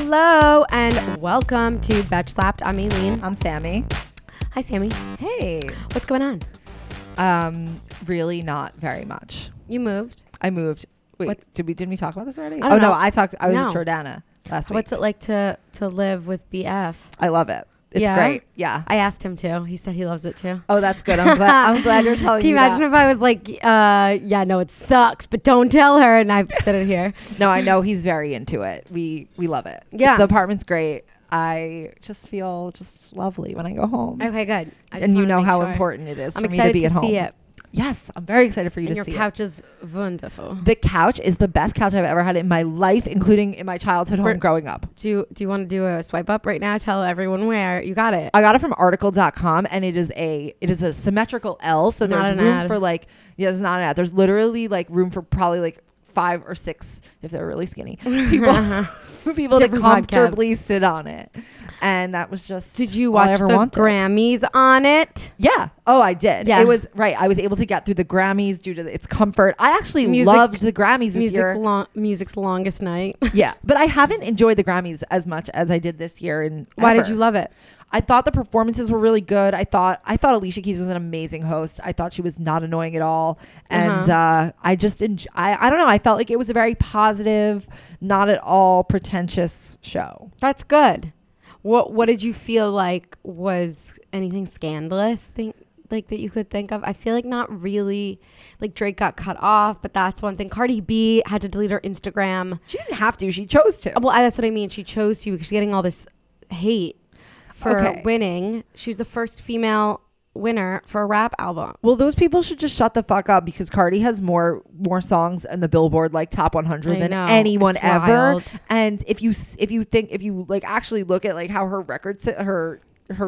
Hello and welcome to Betch Slapped. I'm Aileen. I'm Sammy. Hi, Sammy. Hey. What's going on? Really not very much. You moved. I moved. Wait, What? didn't we talk about this already? I don't know. No, I was No. with Jordana last week. What's it like to live with BF? I love it. It's Yeah? great. Yeah. I asked him too. He said he loves it too. Oh, that's good. I'm glad you're telling Can you me imagine if I was like, yeah, no, it sucks, but don't tell her, and I said it here. No, I know he's very into it. We love it. Yeah. The apartment's great. I just feel just lovely when I go home. Okay, good. I just And you wanna know make how sure. important it is I'm for me to excited be at home. see it. Yes, I'm very excited for you And to your see couch is wonderful. it. The couch is the best couch I've ever had in my life, including in my childhood home growing up. Do you want to do a swipe up right now? Tell everyone where you got it. I got it from article.com and it is a symmetrical L. So Not there's an room ad. for like, yeah, it's not an ad. There's literally like room for probably like 5 or 6, if they're really skinny, people to Different comfortably sit on it. And that was just, Did you all I watch ever the wanted. Grammys on it? Yeah. Oh, I did. Yeah. It was right. I was able to get through the Grammys due to its comfort. I actually Music- loved the Grammys this year. Music's longest night. Yeah. But I haven't enjoyed the Grammys as much as I did this year. And Why did you love it? I thought the performances were really good. I thought Alicia Keys was an amazing host. I thought she was not annoying at all. And I just I don't know. I felt like it was a very positive, not at all pretentious show. That's good. What did you feel like was anything scandalous like that you could think of? I feel like not really. Like Drake got cut off, but that's one thing. Cardi B had to delete her Instagram. She didn't have to. She chose to. Well, that's what I mean. She chose to because she's getting all this hate for winning. She was the first female winner for a rap album. Well, those people should just shut the fuck up because Cardi has more songs in the Billboard like top 100 than anyone It's ever. wild. And if you like actually look at like how her records, her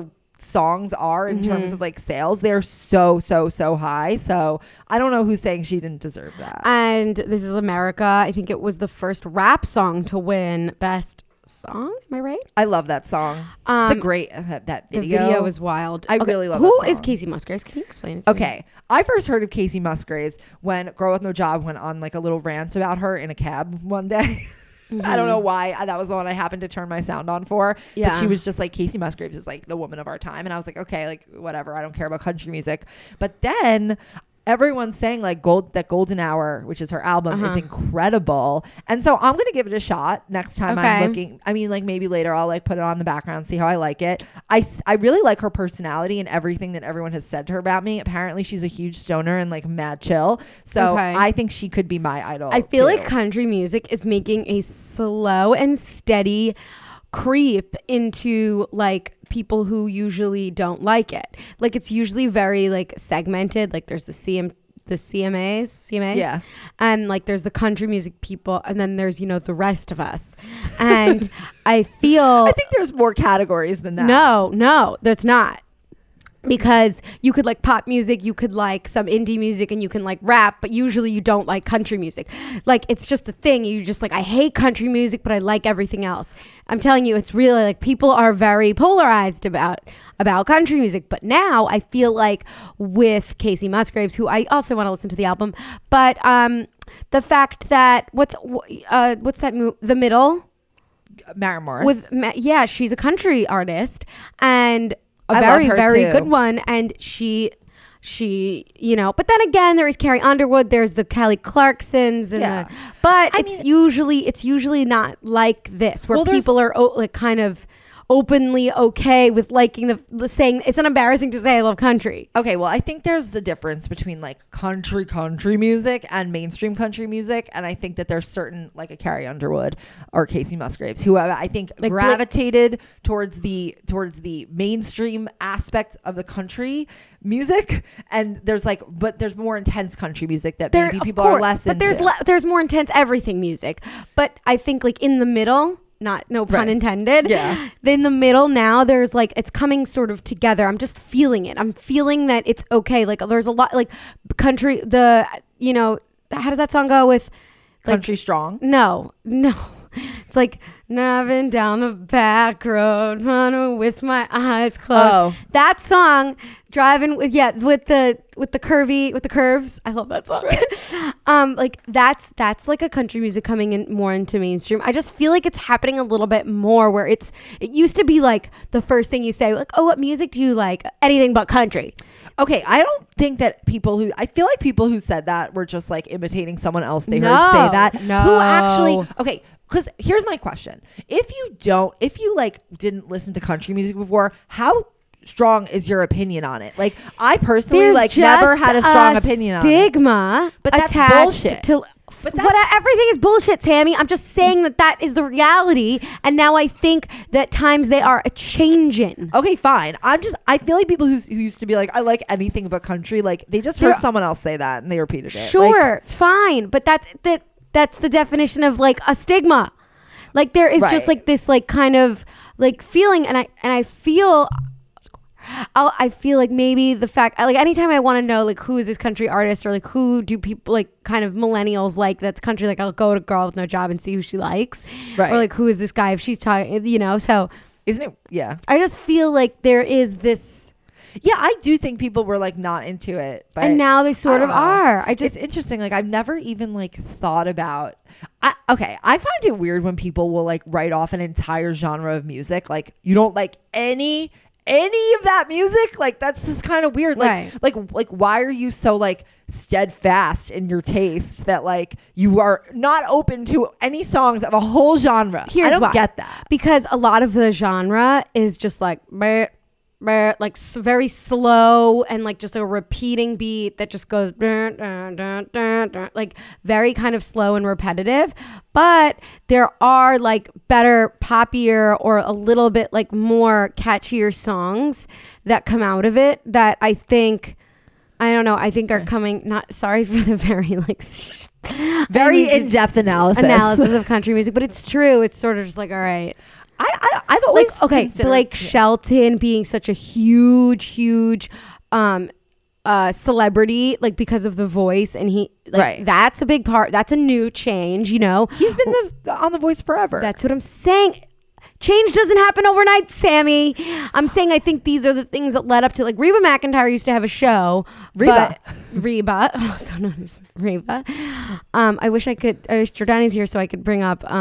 songs are in terms of like sales, they're so high. So I don't know who's saying she didn't deserve that. And This Is America. I think it was the first rap song to win Best Song. Am I right? I love that song. It's a great that video. The video was wild. I really love Who that is song. Casey Musgraves? Can you explain it to me? Okay, I first heard of Casey Musgraves when Girl with No Job went on like a little rant about her in a cab one day. I don't know why. That was the one I happened to turn my sound on for. Yeah. But she was just like, Casey Musgraves is like the woman of our time. And I was like, okay, like whatever. I don't care about country music. But then everyone's saying like that Golden Hour, which is her album, is incredible. And so I'm going to give it a shot next time I'm looking. I mean, like maybe later I'll like put it on the background, see how I like it. I really like her personality and everything that everyone has said to her about me. Apparently she's a huge stoner and like mad chill. So I think she could be my idol. I feel like country music is making a slow and steady creep into like people who usually don't like it. Like it's usually very like segmented. Like there's the CMAs, Yeah. and like there's the country music people, and then there's the rest of us. And I think there's more categories than that. No, that's not. Because you could like pop music, you could like some indie music, and you can like rap, but usually you don't like country music. Like it's just a thing. You just like, I hate country music, but I like everything else. I'm telling you, it's really like people are very polarized about country music. But now I feel like with Casey Musgraves, who I also want to listen to the album, but the fact that what's that The Middle? Maren Morris. She's a country artist and a I very, love her very too. good one. And she, but then again, there is Carrie Underwood, there's the Kelly Clarksons it's usually not like this where people are like kind of openly okay with liking the saying it's an embarrassing to say I love country. Okay, well, I think there's a difference between like country music and mainstream country music, and I think that there's certain like a Carrie Underwood or Casey Musgraves who I think like gravitated towards the mainstream aspect of the country music, and there's more intense country music that maybe people are less into. But there's more intense everything music. But I think like in the middle. No pun intended. Yeah. In the middle now, there's like, it's coming sort of together. I'm just feeling it. I'm feeling that it's okay. Like there's a lot like country, how does that song go with? Country Strong? No. It's like driving down the back road, running with my eyes closed. Oh. That song, driving with the curves. I love that song. Like that's like a country music coming in more into mainstream. I just feel like it's happening a little bit more where it used to be like the first thing you say, like, oh, what music do you like? Anything but country. Okay, I don't think that I feel like people who said that were just like imitating someone else they heard say that. No. Who actually, okay, because here's my question. If you like didn't listen to country music before, how strong is your opinion on it? Like, I personally There's never just had a strong opinion on it. Stigma But that's attached bullshit. to But everything is bullshit, Tammy. I'm just saying that is the reality, and now I think that times they are a changing. Okay, fine. I feel like people who used to be like, I like anything but country, like they just heard someone else say that and they repeated it. Sure, fine, but that's the definition of like a stigma. Like there is just like this like kind of like feeling, and I feel like maybe the fact, like anytime I want to know like who is this country artist, or like who do people like kind of millennials like that's country, like I'll go to Girl with No Job and see who she likes, or like who is this guy if she's talking, so isn't it? Yeah, I just feel like there is this. Yeah, I do think people were like not into it, but and now they sort of are. It's interesting. Like I've never even like thought about. I find it weird when people will like write off an entire genre of music. Like you don't like any of that music. Like that's just kind of weird. Like why are you so like steadfast in your taste that like you are not open to any songs of a whole genre? I don't get that, because a lot of the genre is just like like very slow and like just a repeating beat that just goes like very kind of slow and repetitive. But there are like better, poppier, or a little bit like more catchier songs that come out of it that I think are coming. Not sorry for the very like very in-depth analysis of country music, but it's true. It's sort of just like, all right. I've always Blake Shelton being such a huge celebrity, like because of The Voice, and he that's a big part. That's a new change, He's been on The Voice forever. That's what I'm saying. Change doesn't happen overnight, Sammy. I'm saying I think these are the things that led up to, like, Reba McEntire used to have a show. Reba, also known as Reba. I wish Jordani's here so I could bring up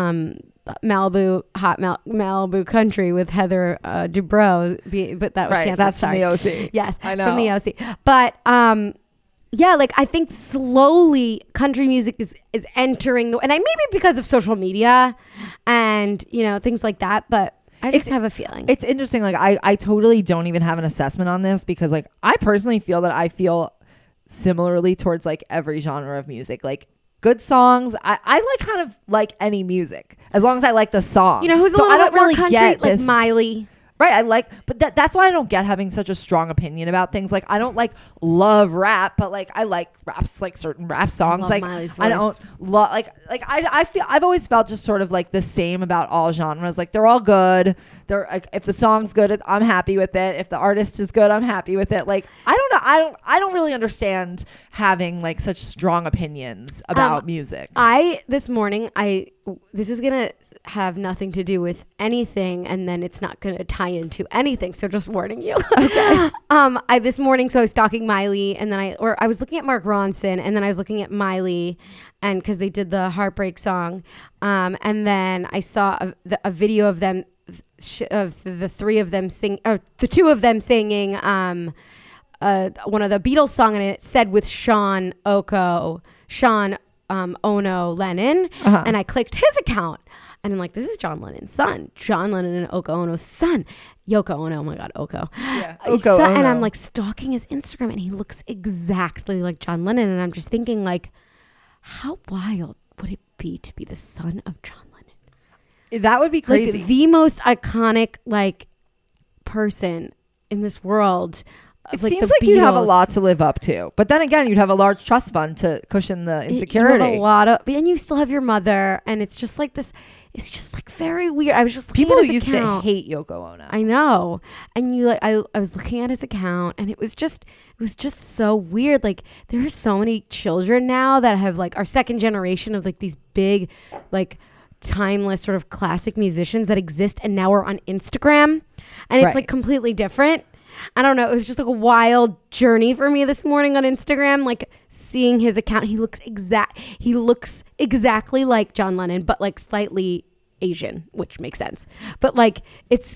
Malibu Country with Heather Dubrow, but that was canceled. That's from the OC. Yes, I know, from the OC. But yeah, like I think slowly country music is entering and maybe because of social media and things like that. But I just have a feeling it's interesting. Like I totally don't even have an assessment on this, because like I personally feel that I feel similarly towards like every genre of music. Like good songs, I like kind of like any music as long as I like the song. Who's a little bit more country, like Miley. Right, but that's why I don't get having such a strong opinion about things. Like I don't like love rap, but like I like raps, like certain rap songs. Like Miley's voice. I don't love I feel I've always felt just sort of like the same about all genres. Like they're all good. They're like, if the song's good, I'm happy with it. If the artist is good, I'm happy with it. Like I don't know, I don't really understand having like such strong opinions about music. This morning this is gonna have nothing to do with anything, and then it's not going to tie into anything, so just warning you. Okay. This morning, so I was stalking Miley, and then I was looking at Mark Ronson, and then I was looking at Miley, and because they did the Heartbreak song, and then I saw a video of them, of the three of them the two of them singing one of the Beatles song, and it said with Sean Ono Lennon, and I clicked his account. And I'm like, this is John Lennon's son. John Lennon and Yoko Ono's son. Yoko Ono, oh my God, Oko. Yeah, Oko Ono. And I'm like stalking his Instagram, and he looks exactly like John Lennon. And I'm just thinking, like, how wild would it be to be the son of John Lennon? That would be crazy. Like the most iconic, like, person in this world. It seems like you'd have a lot to live up to, but then again, you'd have a large trust fund to cushion the insecurity. You have and you still have your mother, and it's just like this. It's just like very weird. I was just looking people at his who used account. to hate Yoko Ono. I know, and I was looking at his account, and it was just so weird. Like there are so many children now that have like our second generation of like these big, like timeless sort of classic musicians that exist and now are on Instagram, and it's like completely different. I don't know. It was just like a wild journey for me this morning on Instagram, like seeing his account. He looks exactly like John Lennon, but like slightly Asian, which makes sense. But like it's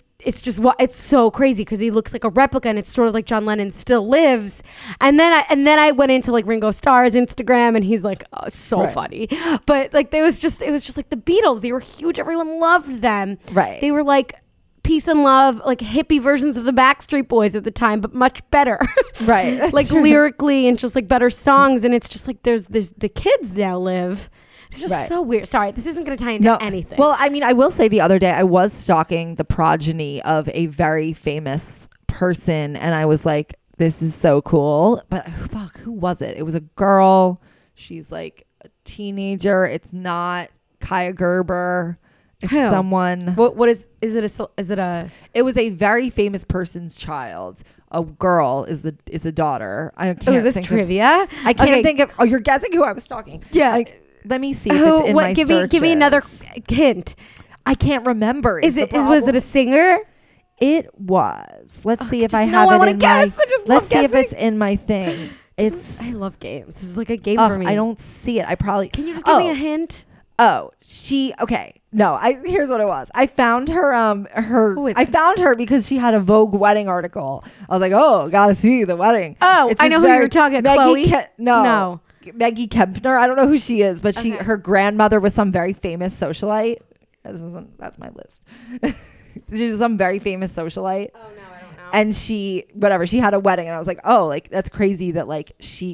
so crazy because he looks like a replica, and it's sort of like John Lennon still lives. And then I went into like Ringo Starr's Instagram, and he's like funny. But like it was just like the Beatles. They were huge. Everyone loved them. Right. They were like peace and love, like hippie versions of the Backstreet Boys at the time, but much better. Right. Like lyrically and just like better songs. And it's just like there's the kids now live. It's just so weird. Sorry, this isn't going to tie into anything. Well, I mean, I will say the other day I was stalking the progeny of a very famous person, and I was like, this is so cool. But fuck, who was it? It was a girl. She's like a teenager. It's not Kaya Gerber. It's someone. What is it a? It was a very famous person's child. A girl is the daughter. I can't. Is this trivia? I can't think of. Oh, you're guessing who I was stalking. Yeah. Let me see if it's in my searches. Give me another hint. I can't remember. Was it a singer? It was. Let's see if I have it in my. Let's see if it's in my thing. I love games. This is like a game for me. I don't see it. I probably. Can you just give me a hint? Oh, okay. No, here's what it was. I found her I found her because she had a Vogue wedding article. I was like, "Oh, got to see the wedding." Oh, I know who you're talking about. Chloe? No. Maggie Kempner. I don't know who she is, but her grandmother was some very famous socialite. That's my list. She's some very famous socialite. Oh no, I don't know. And she had a wedding, and I was like, oh, like that's crazy that like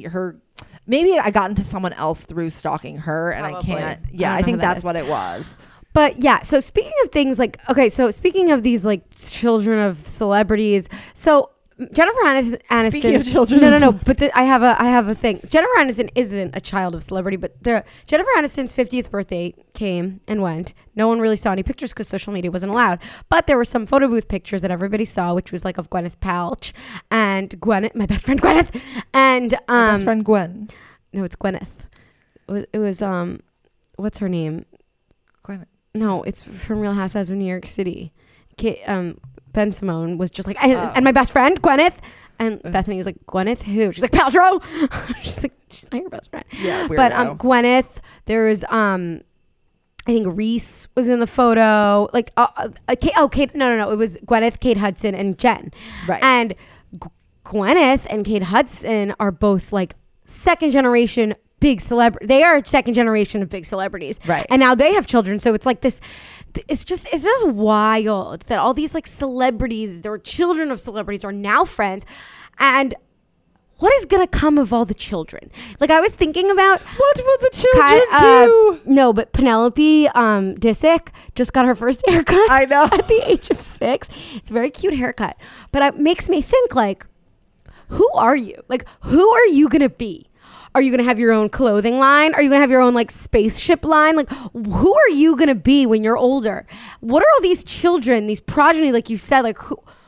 maybe I got into someone else through stalking her, and Probably. I can't. Yeah, I think that's what it was. But yeah, so speaking of things like, speaking of these like children of celebrities, so Jennifer Aniston. Speaking of children, no. But I have a thing. Jennifer Aniston isn't a child of celebrity, but Jennifer Aniston's 50th birthday came and went. No one really saw any pictures because social media wasn't allowed. But there were some photo booth pictures that everybody saw, which was like of Gwyneth Paltrow and Gwyneth, my best friend Gwyneth, and my best friend Gwen. No, it's Gwyneth. It was what's her name? Gwyneth. No, it's from Real Housewives of New York City. Ben Simone was just like, and my best friend, Gwyneth. And Bethany was like, Gwyneth who? She's like, Paltrow. she's not your best friend. Yeah, weirdo. But Gwyneth, there was, I think Reese was in the photo. Like, Kate, no. It was Gwyneth, Kate Hudson, and Jen. Right. And Gwyneth and Kate Hudson are both like second generation big celebrity. They are a second generation of big celebrities, right? And now they have children, so it's like this. It's just wild that all these like celebrities, they're children of celebrities, are now friends, and what is gonna come of all the children? Like I was thinking about what will the children do? No, but Penelope Disick just got her first haircut. I know at the age of 6. It's a very cute haircut, but it makes me think like, who are you? Like, who are you gonna be? Are you going to have your own clothing line? Are you going to have your own like spaceship line? Like, who are you going to be when you're older? What are all these children, these progeny, like you said, like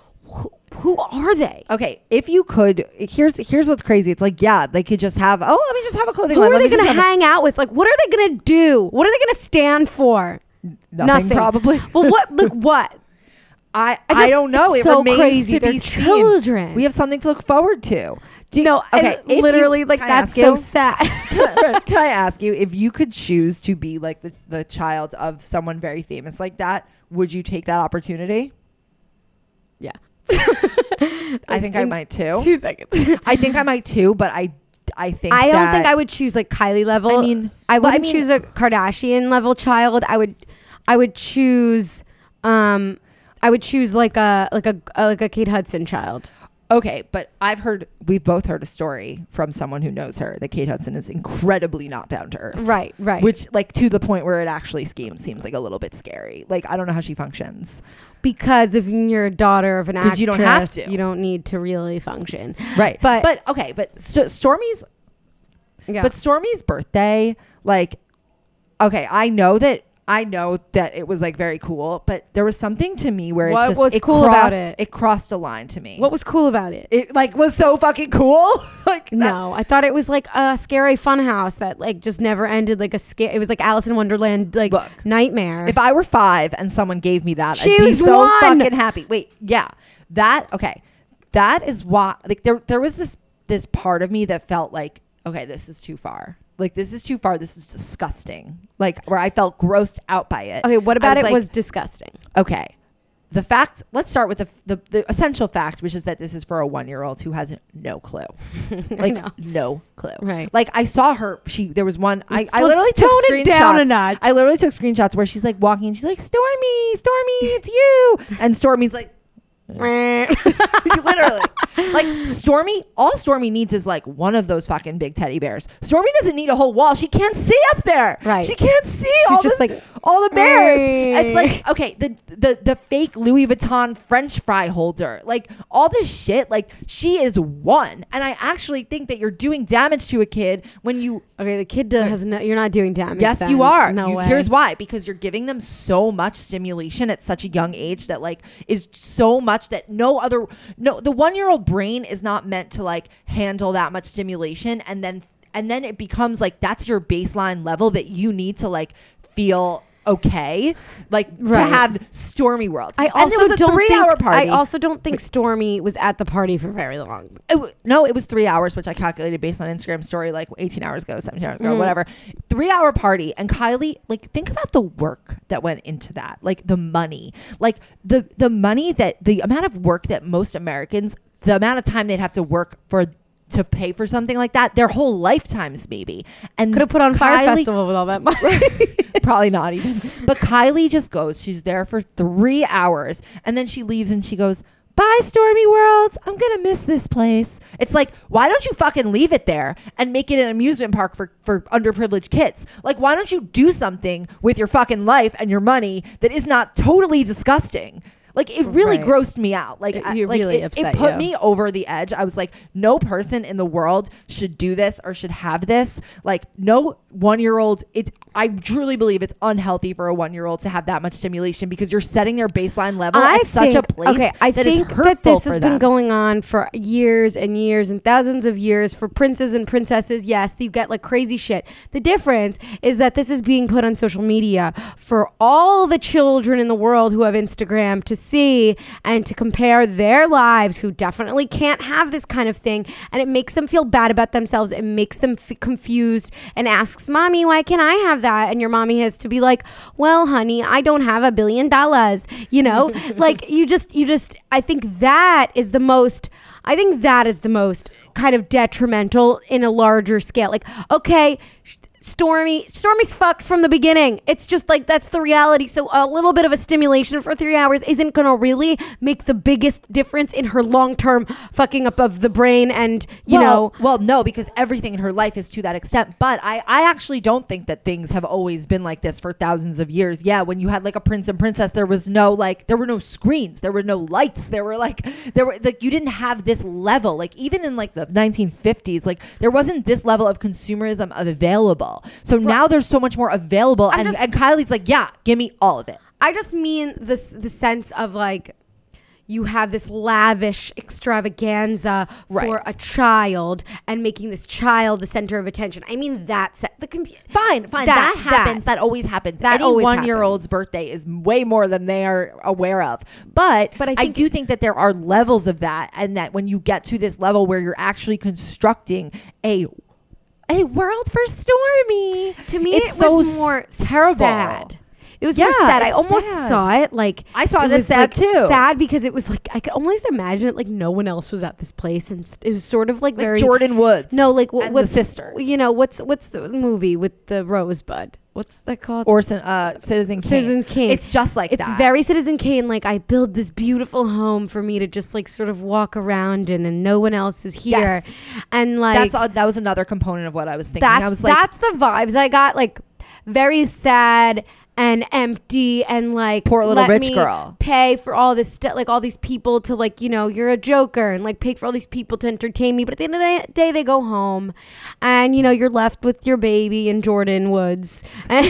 who are they? Okay, if you could, here's what's crazy. It's like, yeah, they could just have, let me just have a clothing line. Who are they going to hang out with? Like, what are they going to do? What are they going to stand for? Nothing. Probably. Well, what? I don't know. It's it so remains crazy. To They're be children. Seen. We have something to look forward to. Okay, literally, like that's so sad. Can I ask you, if you could choose to be like the child of someone very famous like that, would you take that opportunity? Yeah. I think I might too. 2 seconds. I think I might too, but I don't think I would choose like Kylie level. I wouldn't choose a Kardashian level child. I would choose like a Kate Hudson child. Okay, but we've both heard a story from someone who knows her that Kate Hudson is incredibly not down to earth. Right. Which, like, to the point where it actually seems like a little bit scary. Like, I don't know how she functions. Because if you're a daughter of an actress, you don't have to. You don't need to really function. Right. But Stormy's birthday, like, okay, I know that I know that it was like very cool, but there was something to me where What it's just was it cool crossed, about it? It crossed a line to me. What was cool about it? It like was so fucking cool. Like No, I thought it was like a scary fun house that like just never ended. Like it was like Alice in Wonderland, like Look, nightmare. if I were 5 and someone gave me that, I'd be Choose so one. fucking happy. Wait, yeah, that is why. Like there was this part of me that felt like, okay, this is too far. Like, this is too far. This is disgusting. Like, where I felt grossed out by it. Okay, what about it like, was disgusting? Okay. The fact, let's start with the essential fact, which is that this is for a 1-year-old who has no clue. Like, no clue. Right. Like, I saw her, there was one, I Let's literally took tone screenshots. it down a notch. I literally took screenshots where she's like walking and she's like, Stormy, it's you. And Stormy's like, literally, like all Stormy needs is like one of those fucking big teddy bears. Stormy doesn't need a whole wall. She can't see up there. Right. She can't see She's all the bears. It's like, okay, the fake Louis Vuitton French fry holder, like all this shit. Like, she is one, and I actually think that you're doing damage to a kid when you. Okay, the kid has no. You're not doing damage. Yes, then. you are. No way. Here's why: because you're giving them so much stimulation at such a young age that like is so much that the 1-year-old brain is not meant to like handle that much stimulation, and then it becomes like that's your baseline level that you need to like feel okay, like to have Stormy World. I also and it was a 3-hour party. I also don't think Stormy was at the party for very long. No, it was 3 hours, which I calculated based on Instagram story like 18 hours ago, 17 hours ago, whatever. 3-hour party. And Kylie, like, think about the work that went into that. Like, the money. Like, the money that, the amount of work that most Americans, the amount of time they'd have to work to pay for something like that, their whole lifetimes maybe. And could have put on Fire Festival with all that money. Probably not even. But Kylie just goes, she's there for 3 hours, and then she leaves and she goes, bye, Stormy World. I'm going to miss this place. It's like, why don't you fucking leave it there and make it an amusement park for underprivileged kids? Like, why don't you do something with your fucking life and your money that is not totally disgusting? Like, it really grossed me out. Like, it put me over the edge. I was like, no person in the world should do this or should have this. Like, no 1-year-old. I truly believe it's unhealthy for a 1-year-old to have that much stimulation because you're setting their baseline level at such a place. Okay, I think that this has been going on for years and years and thousands of years for princes and princesses. Yes, you get like crazy shit. The difference is that this is being put on social media for all the children in the world who have Instagram to see and to compare their lives, who definitely can't have this kind of thing, and it makes them feel bad about themselves. It makes them confused and asks, mommy, why can't I have that? And your mommy has to be like, well, honey, I don't have $1 billion, you know. Like, you just I think that is the most kind of detrimental in a larger scale. Like, okay, Stormy's fucked from the beginning. It's just like, that's the reality. So a little bit of a stimulation for 3 hours isn't going to really make the biggest difference in her long-term fucking up of the brain. And, you know. Well, no, because everything in her life is to that extent. But I actually don't think that things have always been like this for thousands of years. Yeah, when you had like a prince and princess, there were no screens. There were no lights. You didn't have this level. Like, even in like the 1950s, like there wasn't this level of consumerism available. So now there's so much more available, and Kylie's like, yeah, give me all of it. I just mean the sense of like, you have this lavish extravaganza for a child and making this child the center of attention. I mean, that's fine. That happens. That always happens. Any 1-year-old's birthday is way more than they are aware of. But I do think that there are levels of that, and that when you get to this level where you're actually constructing a world for Stormy. To me, it was more terrible. Sad. It was more sad. I almost saw it like I saw it as sad too. Sad because it was like I could almost imagine it like no one else was at this place, and it was sort of like very Jordan Woods. No, like what's the sisters? You know, what's the movie with the rosebud? What's that called? Citizen Kane. Citizen Kane. It's just like that. It's very Citizen Kane. Like, I build this beautiful home for me to just like sort of walk around in, and no one else is here. Yes. And like that was another component of what I was thinking. That's the vibes I got. Like, very sad and empty and like poor little let rich me girl. pay for all this stuff, like all these people to like, you know, you're a joker and like pay for all these people to entertain me. But at the end of the day, they go home and, you know, you're left with your baby and Jordan Woods. And,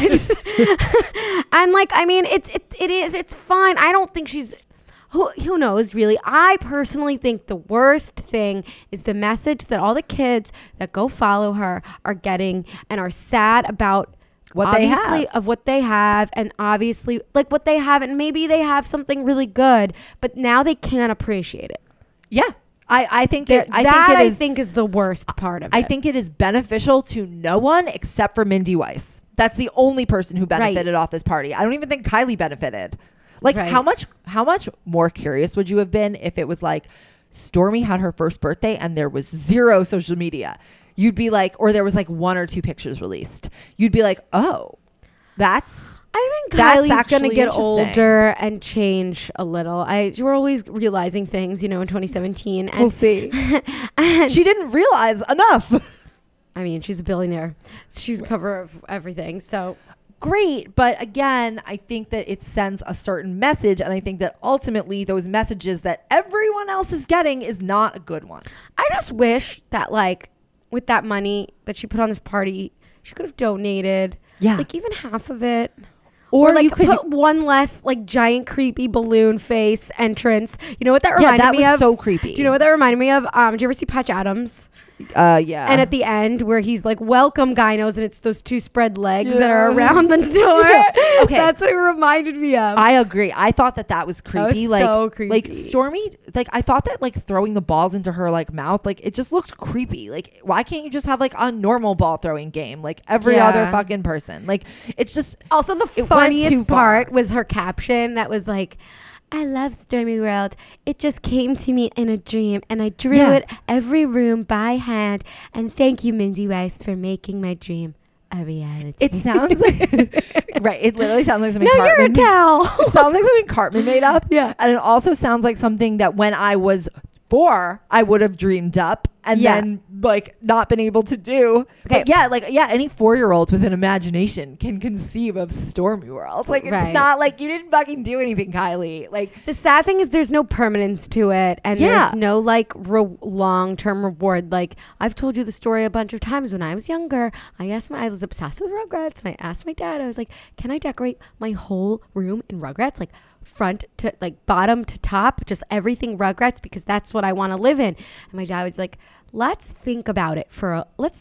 and like, I mean, it's fine. I don't think she's, who knows really. I personally think the worst thing is the message that all the kids that go follow her are getting and are sad about What they have. And obviously like what they have, and maybe they have something really good, but now they can't appreciate it. Yeah. I think I think is the worst part of it. I think it is beneficial to no one except for Mindy Weiss. That's the only person who benefited off this party. I don't even think Kylie benefited. Like how much more curious would you have been if it was like Stormi had her first birthday and there was 0 social media? You'd be like, or there was like 1 or 2 pictures released. You'd be like, oh, I think Kylie's going to get older and change a little. We're always realizing things, you know, in 2017. And we'll see. And she didn't realize enough. I mean, she's a billionaire. She's cover of everything. So great. But again, I think that it sends a certain message. And I think that ultimately those messages that everyone else is getting is not a good one. I just wish that like with that money that she put on this party, she could have donated. Yeah. Like even half of it. Or like you could put one less like giant creepy balloon face entrance. You know what that reminded me of? Yeah, that was so creepy. Do you know what that reminded me of? Did you ever see Patch Adams? Yeah. And at the end where he's like, welcome gynos, and it's those 2 spread legs that are around the door. Yeah. Okay. That's what it reminded me of. I agree. I thought that was creepy. That was like, so creepy. Like Stormi, like I thought that like throwing the balls into her like mouth, like it just looked creepy. Like why can't you just have like a normal ball throwing game like every other fucking person? Like it's just. Also the funniest part was her caption that was like, I love Stormi World. It just came to me in a dream and I drew it every room by hand. And thank you, Mindy Weiss, for making my dream a reality. It sounds like, right. It literally sounds like something Cartman. It sounds like something Cartman made up. Yeah. And it also sounds like something that when I was 4, I would have dreamed up and then like not been able to do. Okay. But any 4-year-old with an imagination can conceive of Stormi World. Like it's not like you didn't fucking do anything, Kylie. Like the sad thing is there's no permanence to it, and there's no like long-term reward. Like I've told you the story a bunch of times. When I was younger, I was obsessed with Rugrats, and I asked my dad, I was like, can I decorate my whole room in Rugrats? Like front to like bottom to top, just everything Rugrats, because that's what I want to live in. And my dad was like, let's think about it for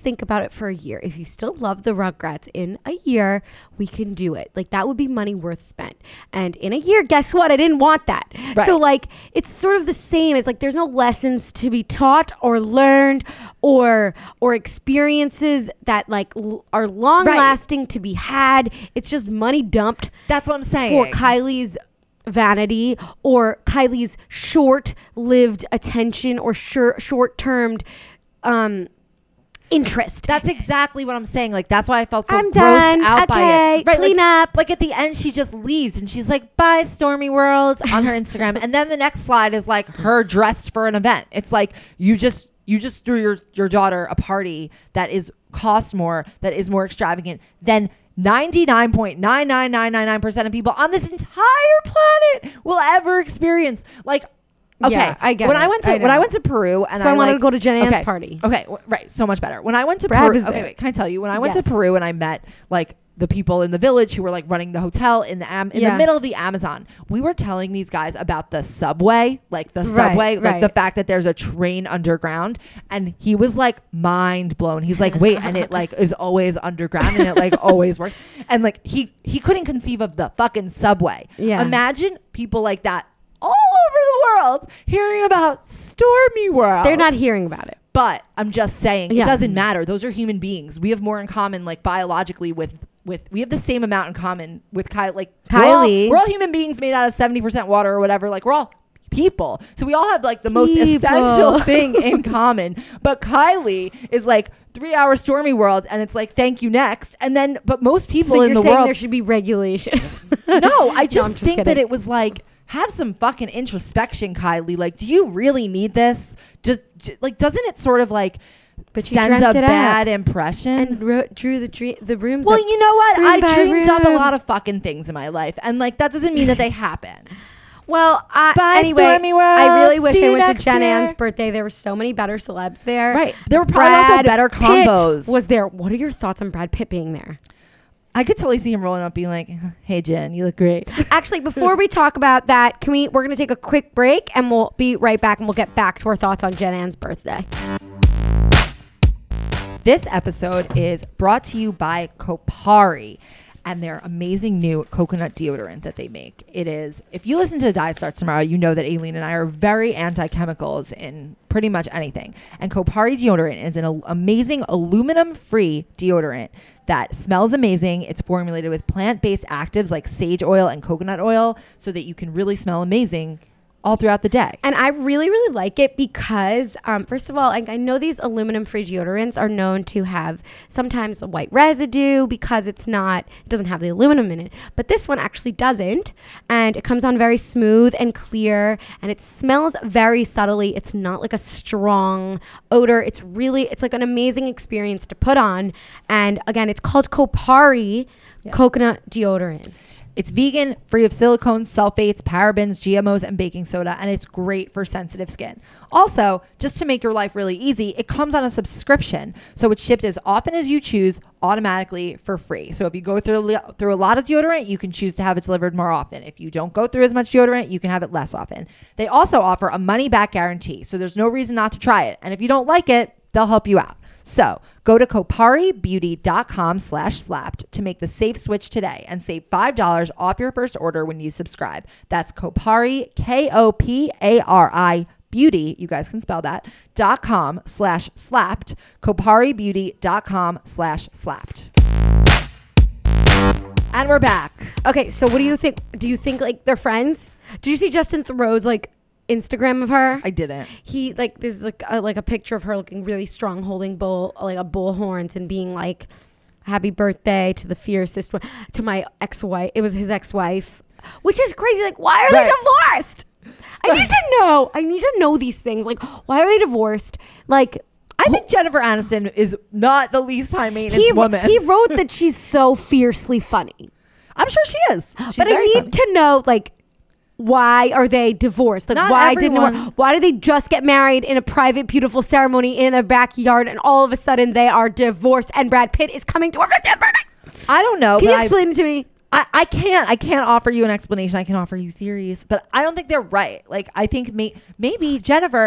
a year. If you still love the Rugrats in a year, we can do it. Like that would be money worth spent. And in a year, guess what? I didn't want that. Right. So like it's sort of the same. It's like there's no lessons to be taught or learned or experiences that like are long lasting to be had. It's just money dumped. That's what I'm saying. For Kylie's vanity or Kylie's short-lived attention or short-termed interest. That's exactly what I'm saying. Like that's why I felt so grossed by out it. Right, clean up. Like at the end, she just leaves and she's like, "Bye, Stormi World" on her Instagram, and then the next slide is like her dressed for an event. It's like you just threw your daughter a party that costs more, that is more extravagant than 99.99999% of people on this entire planet will ever experience. Like, okay, yeah, I get when I went to Peru, and so I wanted to go to Jen Ann's party. Okay, right, so much better. When I went to Brad Peru, okay, wait, can I tell you? When I went to Peru and I met like the people in the village who were like running the hotel in the middle of the Amazon, we were telling these guys about the subway, like the fact that there's a train underground, and he was like mind blown. He's like, wait, and it like is always underground and it like always works, and like he couldn't conceive of the fucking subway. Yeah, imagine people like that all over the world hearing about Stormi World. They're not hearing about it. But I'm just saying, it doesn't matter. Those are human beings. We have more in common, like biologically, we have the same amount in common with Kylie. We're all human beings made out of 70% water or whatever. Like we're all people. So we all have like the most essential thing in common. But Kylie is like 3-hour Stormi World, and it's like, thank you, next. And then, but most people in the world, there should be regulation. No, I just think kidding. That it was like, have some fucking introspection, Kylie. Like, do you really need this? Doesn't it sort of like But she sent a dreamt it bad up impression. and drew the rooms Well, up. you know what? room I by dreamed up a room. lot of fucking things in my life, and like that doesn't mean that they happen. Well, Bye, anyway, Stormy World. I really wish See I you went to next Jen year. Ann's birthday. There were so many better celebs there. Right. There were probably also Brad better Pitt combos. was there. What are your thoughts on Brad Pitt being there? I could totally see him rolling up being like, hey, Jen, you look great. Actually, before we talk about that, we're going to take a quick break and we'll be right back and we'll get back to our thoughts on Jen Ann's birthday. This episode is brought to you by Kopari and their amazing new coconut deodorant that they make. It is, if you listen to Diet Starts Tomorrow, you know that Aileen and I are very anti-chemicals in pretty much anything. And Kopari deodorant is an amazing aluminum-free deodorant that smells amazing. It's formulated with plant-based actives like sage oil and coconut oil so that you can really smell amazing all throughout the day. And I really, really like it because, first of all, I know these aluminum-free deodorants are known to have sometimes a white residue because it doesn't have the aluminum in it. But this one actually doesn't. And it comes on very smooth and clear. And it smells very subtly. It's not like a strong odor. It's like an amazing experience to put on. And again, it's called Kopari coconut deodorant. It's vegan, free of silicones, sulfates, parabens, GMOs, and baking soda, and it's great for sensitive skin. Also, just to make your life really easy, it comes on a subscription, so it's shipped as often as you choose, automatically for free. So if you go through a lot of deodorant, you can choose to have it delivered more often. If you don't go through as much deodorant, you can have it less often. They also offer a money-back guarantee, so there's no reason not to try it. And if you don't like it, they'll help you out. So go to koparibeauty.com/slapped to make the safe switch today and save $5 off your first order when you subscribe. That's Kopari, Kopari beauty, you guys can spell that, .com/slapped, koparibeauty.com/slapped. And we're back. Okay, so what do you think? Do you think like they're friends? Did you see Justin Theroux's Instagram of her? I didn't. He there's a picture of her looking really strong, holding a bull horns and being like, "Happy birthday to the fiercest one," to my ex-wife. It was his ex-wife, which is crazy. Like, why are they divorced? I need to know these things. Like, why are they divorced? Like, I think Jennifer Aniston is not the least high maintenance woman. He wrote that she's so fiercely funny. I'm sure she is. But I need to know, why are they divorced? Like, why did they just get married in a private, beautiful ceremony in a backyard, and all of a sudden they are divorced, and Brad Pitt is coming to her 50th birthday? I don't know. Can you explain it to me? I can't offer you an explanation. I can offer you theories, but I don't think they're right. Like, I think maybe Jennifer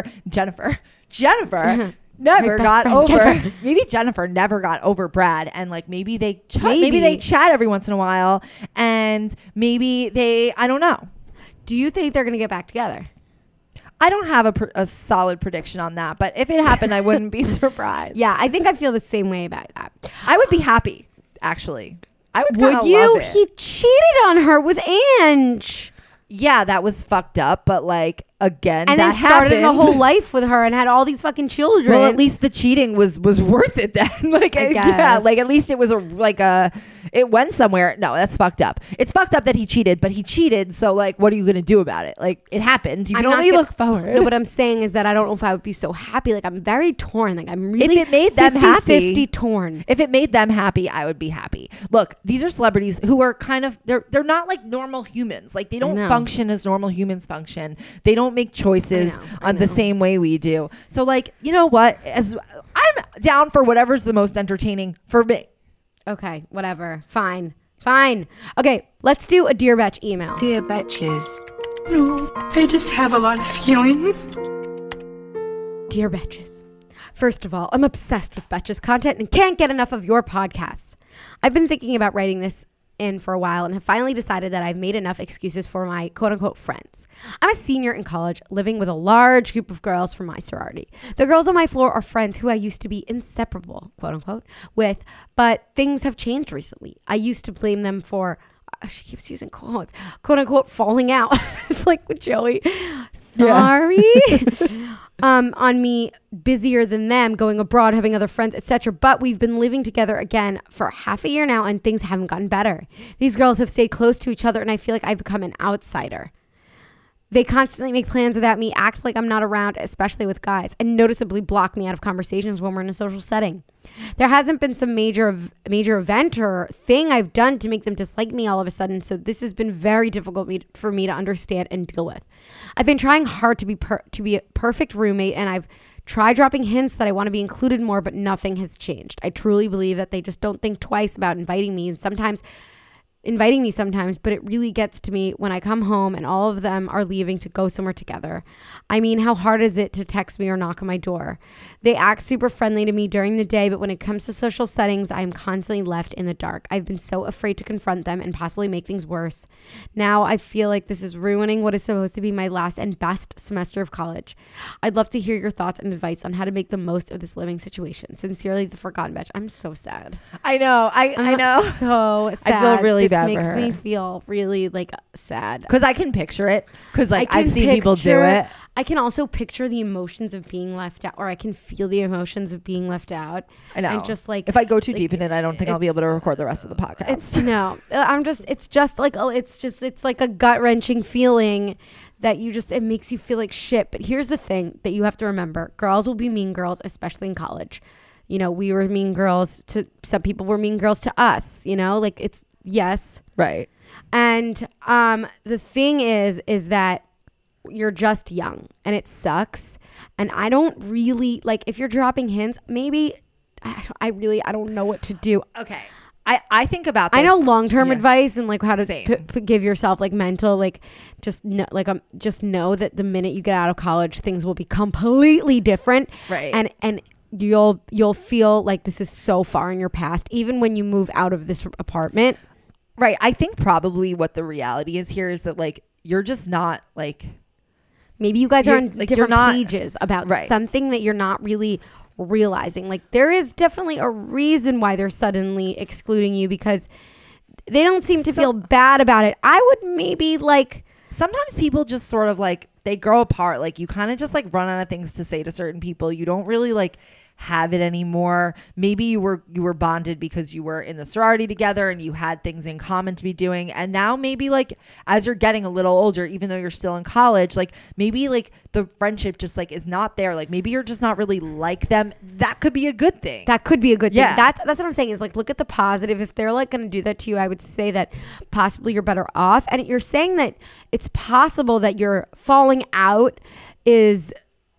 never got over. Jennifer. Maybe Jennifer never got over Brad, and maybe they chat every once in a while, and maybe I don't know. Do you think they're gonna get back together? I don't have a solid prediction on that, but if it happened, I wouldn't be surprised. Yeah, I think I feel the same way about that. I would be happy, actually. I would you? Love it. He cheated on her with Ange. Yeah, that was fucked up, but again, and that then started happened. a whole life with her and had all these fucking children. Well, at least the cheating was worth it then. Yeah, at least it was it went somewhere. No, that's fucked up. It's fucked up that he cheated, but he cheated. So what are you gonna do about it? It happened. You can only look forward. No, what I'm saying is that I don't know if I would be so happy. I'm very torn. I'm really if it made them 50 torn. If it made them happy, I would be happy. Look, these are celebrities who are they're not like normal humans. They don't function as normal humans function. They don't make choices on the same way we do. So you know what? As I'm down for whatever's the most entertaining for me. Okay, whatever. Fine. Okay, let's do a Dear Betch email. Dear Betches. No, I just have a lot of feelings. Dear Betches. First of all, I'm obsessed with Betches content and can't get enough of your podcasts. I've been thinking about writing this in for a while and have finally decided that I've made enough excuses for my quote-unquote friends. I'm a senior in college living with a large group of girls from my sorority. The girls on my floor are friends who I used to be inseparable, quote-unquote, with, but things have changed recently. I used to blame them for, she keeps using quotes, quote-unquote, falling out. It's with Joey. Sorry. On me busier than them, going abroad, having other friends, etc. But we've been living together again for half a year now and things haven't gotten better. These girls have stayed close to each other and I feel like I've become an outsider. They constantly make plans without me, act like I'm not around, especially with guys, and noticeably block me out of conversations when we're in a social setting. There hasn't been some major event or thing I've done to make them dislike me all of a sudden, so this has been very difficult for me to understand and deal with. I've been trying hard to be a perfect roommate, and I've tried dropping hints that I want to be included more, but nothing has changed. I truly believe that they just don't think twice about inviting me sometimes, but it really gets to me when I come home and all of them are leaving to go somewhere together. I mean, how hard is it to text me or knock on my door? They act super friendly to me during the day, but when it comes to social settings, I'm constantly left in the dark. I've been so afraid to confront them and possibly make things worse. Now I feel like this is ruining what is supposed to be my last and best semester of college. I'd love to hear your thoughts and advice on how to make the most of this living situation. Sincerely, the Forgotten Bitch. I'm so sad. I know. I know. So sad. I feel really bad for This her. makes me feel really like sad. Because I can picture it. Because like I've seen people do it. I can also picture the emotions of being left out, or I can feel the emotions of being left out. I know. And just like, if I go too deep in it, I don't think I'll be able to record the rest of the podcast. It's like a gut wrenching feeling that it makes you feel like shit. But here's the thing that you have to remember. Girls will be mean girls, especially in college. You know, we were mean girls to some people, were mean girls to us, you know, like it's yes. Right. And the thing is that you're just young and it sucks. And I don't really like, if you're dropping hints, maybe I don't know what to do. Okay. I think about this. I know long-term advice and like how to give yourself like mental, like just know that the minute you get out of college, things will be completely different. Right. And you'll feel like this is so far in your past, even when you move out of this apartment. Right. I think probably what the reality is here is that like, you're just not like, maybe you guys are on like, different pages about something that you're not really realizing. Like there is definitely a reason why they're suddenly excluding you, because they don't seem to feel bad about it. I would maybe like, sometimes people just sort of like, they grow apart. Like you kind of just like run out of things to say to certain people. You don't really like have it anymore. Maybe you were bonded because you were in the sorority together and you had things in common to be doing. And now maybe like as you're getting a little older, even though you're still in college, like maybe like the friendship just like is not there. Like maybe you're just not really like them. That could be a good thing. That could be a good thing. Yeah. That's what I'm saying is like, look at the positive. If they're like going to do that to you, I would say that possibly you're better off. And you're saying that it's possible that your falling out is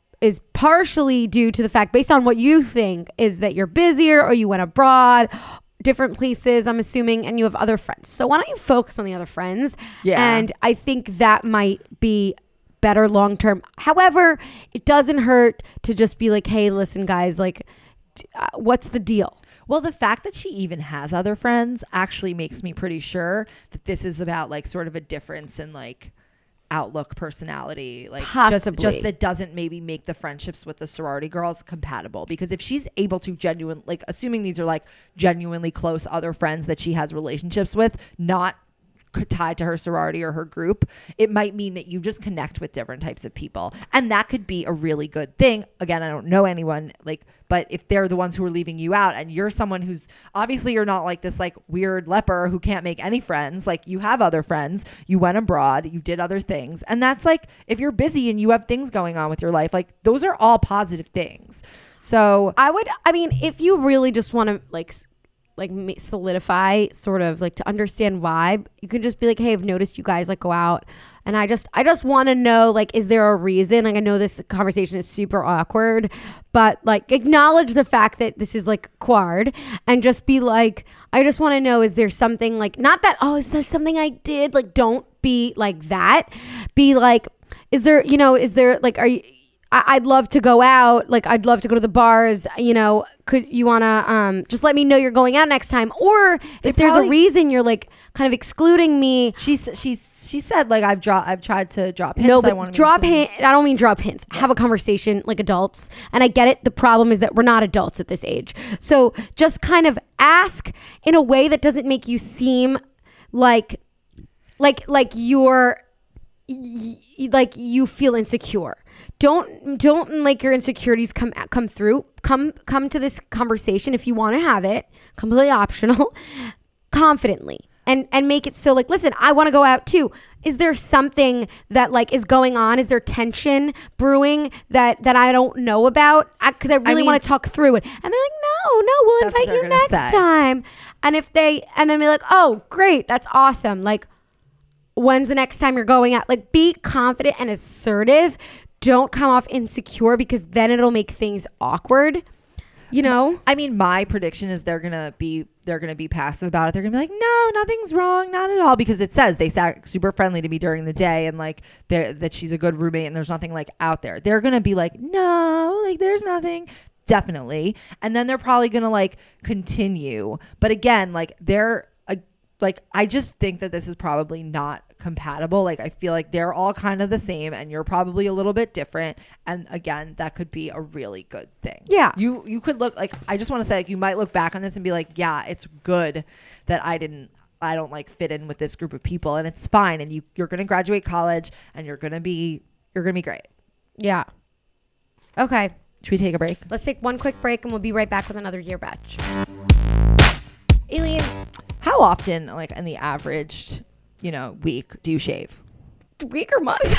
partially due to the fact, based on what you think, is that you're busier or you went abroad, different places, I'm assuming, and you have other friends. So why don't you focus on the other friends? Yeah. And I think that might be better long term. However, it doesn't hurt to just be like, hey, listen, guys, like, what's the deal? Well, the fact that she even has other friends actually makes me pretty sure that this is about like sort of a difference in like outlook, personality, like possibly just that doesn't maybe make the friendships with the sorority girls compatible. Because if she's able to assuming these are like genuinely close other friends that she has relationships with, not tied to her sorority or her group, it might mean that you just connect with different types of people, and that could be a really good thing. Again, I don't know anyone, like, but if they're the ones who are leaving you out and you're someone who's obviously, you're not like this like weird leper who can't make any friends, like you have other friends, you went abroad, you did other things, and that's like, if you're busy and you have things going on with your life, like those are all positive things. So I mean, if you really just want to like solidify sort of like to understand why, you can just be like, hey, I've noticed you guys like go out, and I just want to know, like, is there a reason? Like, I know this conversation is super awkward, but like acknowledge the fact that this is like quard, and just be like, I just want to know, is there something, like, not that, oh, is there something I did? Like, don't be like that. Be like, is there like, are you, I'd love to go out. Like, I'd love to go to the bars. You know, could you want to just let me know you're going out next time? Or if there's a reason you're like kind of excluding me. She said like, I've tried to drop hints. No, but I don't mean drop hints. Yeah. Have a conversation like adults. And I get it. The problem is that we're not adults at this age. So just kind of ask in a way that doesn't make you seem like you're like you feel insecure. Don't like your insecurities come through. Come to this conversation if you want to have it, completely optional, confidently. and make it so like, listen, I want to go out too. Is there something that like is going on? Is there tension brewing that I don't know about? Because I really want to talk through it. And they're like, no, we'll invite you next time. And and then be like, oh, great, that's awesome. Like, when's the next time you're going out? Like, be confident and assertive. Don't come off insecure, because then it'll make things awkward. You know? I mean, my prediction is they're gonna be passive about it. They're gonna be like, no, nothing's wrong, not at all, because it says they sat super friendly to me during the day, and like that she's a good roommate, and there's nothing like out there. They're gonna be like, no, like there's nothing, definitely, and then they're probably gonna like continue. But again, like I just think that this is probably not compatible. Like, I feel like they're all kind of the same, and you're probably a little bit different. And again, that could be a really good thing. Yeah. You could look like, I just want to say, like, you might look back on this and be like, yeah, it's good that I don't like fit in with this group of people, and it's fine. And you're going to graduate college, and you're going to be great. Yeah. Okay. Should we take a break? Let's take one quick break, and we'll be right back with another Dear Betch. Aileen, how often, like in the averaged, week, do you shave? Week or month?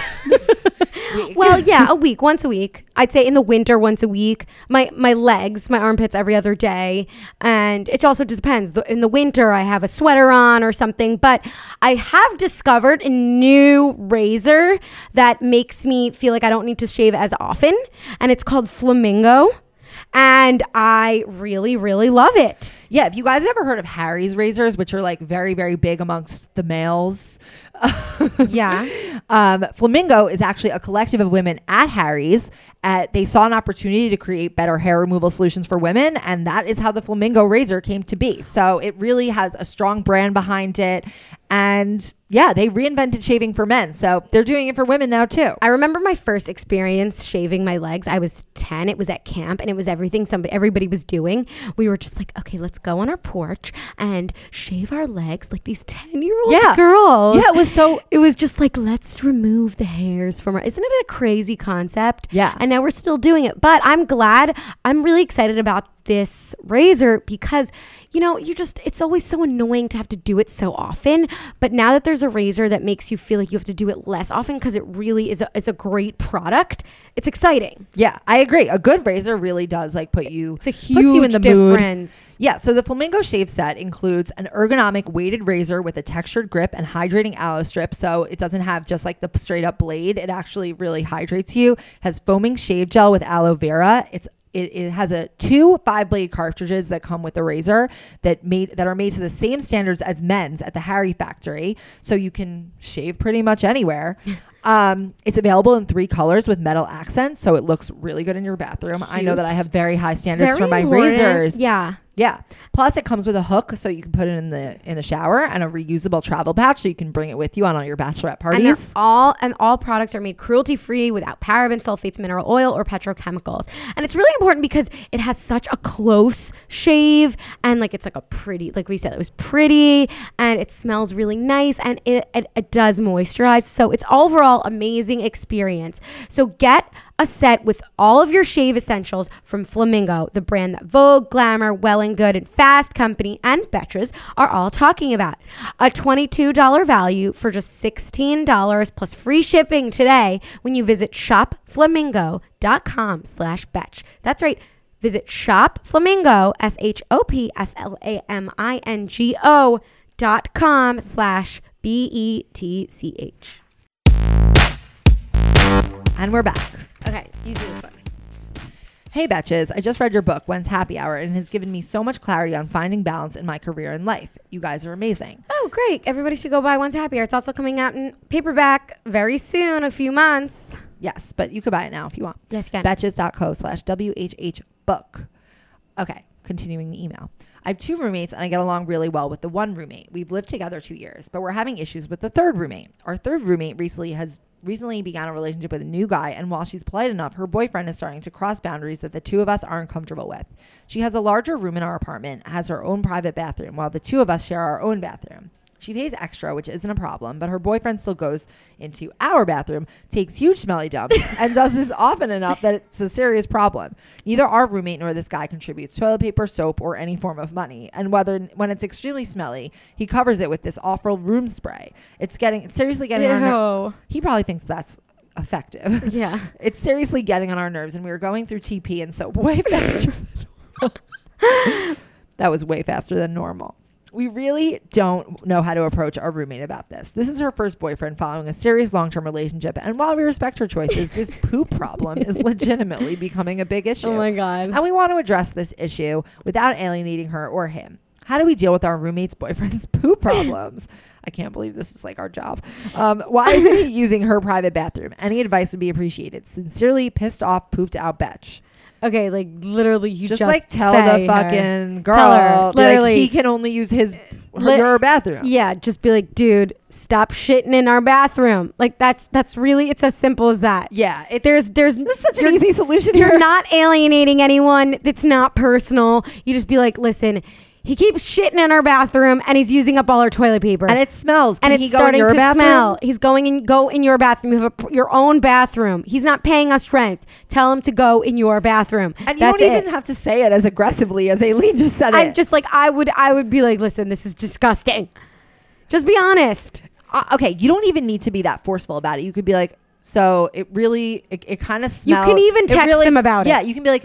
Well, yeah, a week, once a week. I'd say in the winter, once a week. My legs, my armpits every other day. And it also just depends. In the winter, I have a sweater on or something. But I have discovered a new razor that makes me feel like I don't need to shave as often. And it's called Flamingo. And I really, really love it. Yeah, if you guys ever heard of Harry's razors, which are like very, very big amongst the males. Yeah. Flamingo is actually a collective of women at Harry's. They saw an opportunity to create better hair removal solutions for women, and that is how the Flamingo razor came to be. So it really has a strong brand behind it. And yeah, they reinvented shaving for men. So they're doing it for women now too. I remember my first experience shaving my legs. I was 10. It was at camp, and it was everything everybody was doing. We were just like, okay, let's go on our porch and shave our legs like these 10-year-old girls. Yeah, it was just like, let's remove the hairs from our, isn't it a crazy concept? Yeah. And now we're still doing it. But I'm really excited about this razor because, it's always so annoying to have to do it so often. But now that there's a razor that makes you feel like you have to do it less often because it really is a great product, it's exciting. Yeah, I agree. A good razor really does puts you in the difference. Mood. Yeah, so the Flamingo shave set includes an ergonomic weighted razor with a textured grip and hydrating aloe strip, so it doesn't have just like the straight up blade. It actually really hydrates you. It has foaming shave gel with aloe vera. It has two 5-blade cartridges that come with the razor that are made to the same standards as men's at the Harry factory, so you can shave pretty much anywhere. It's available in 3 colors with metal accents, so it looks really good in your bathroom. Cute. I know that I have very high standards for my razors. Yeah. Plus, it comes with a hook, so you can put it in the shower, and a reusable travel pouch, so you can bring it with you on all your bachelorette parties. And all products are made cruelty-free, without parabens, sulfates, mineral oil, or petrochemicals. And it's really important because it has such a close shave, and it's like a pretty, like we said, it was pretty, and it smells really nice, and it does moisturize. So it's overall amazing experience. So get a set with all of your shave essentials from Flamingo, the brand that Vogue, Glamour, Well & Good, and Fast Company and Betches are all talking about. A $22 value for just $16 plus free shipping today when you visit shopflamingo.com/Betch. That's right. Visit shopflamingo, shopflamingo.com/BETCH. And we're back. Okay, you do this one. Hey, Betches, I just read your book, When's Happy Hour, and it has given me so much clarity on finding balance in my career and life. You guys are amazing. Oh, great. Everybody should go buy When's Happy Hour. It's also coming out in paperback very soon, a few months. Yes, but you could buy it now if you want. Yes, you can. Betches.co/WHH book. Okay, continuing the email. I have 2 roommates, and I get along really well with the one roommate. We've lived together 2 years, but we're having issues with the third roommate. Our third roommate recently began a relationship with a new guy, and while she's polite enough, her boyfriend is starting to cross boundaries that the 2 of us aren't comfortable with. She has a larger room in our apartment, has her own private bathroom, while the 2 of us share our own bathroom. She pays extra, which isn't a problem, but her boyfriend still goes into our bathroom, takes huge smelly dumps, and does this often enough that it's a serious problem. Neither our roommate nor this guy contributes toilet paper, soap, or any form of money. And when it's extremely smelly, he covers it with this awful room spray. It's seriously getting on our He probably thinks that's effective. Yeah. It's seriously getting on our nerves, and we were going through TP and soap way faster than normal. That was way faster than normal. We really don't know how to approach our roommate about this. This is her first boyfriend following a serious long-term relationship. And while we respect her choices, this poop problem is legitimately becoming a big issue. Oh my God. And we want to address this issue without alienating her or him. How do we deal with our roommate's boyfriend's poop problems? I can't believe this is like our job. Why isn't he using her private bathroom? Any advice would be appreciated. Sincerely, pissed off, pooped out bitch. Okay, like literally, you just like tell say the fucking girl. Tell her, literally, he can only use your bathroom. Yeah, just be like, dude, stop shitting in our bathroom. Like that's really, it's as simple as that. Yeah, there's such an easy solution here. You're not alienating anyone. It's not personal. You just be like, listen, he keeps shitting in our bathroom and he's using up all our toilet paper. And it smells. And it's starting to smell. He's go in your bathroom. You have your own bathroom. He's not paying us rent. Tell him to go in your bathroom. And you don't even have to say it as aggressively as Aileen just said it. I'm just like, I would be like, listen, this is disgusting. Just be honest. Okay, you don't even need to be that forceful about it. You could be like, so it really, it kind of smells. You can even text them about it. Yeah, you can be like,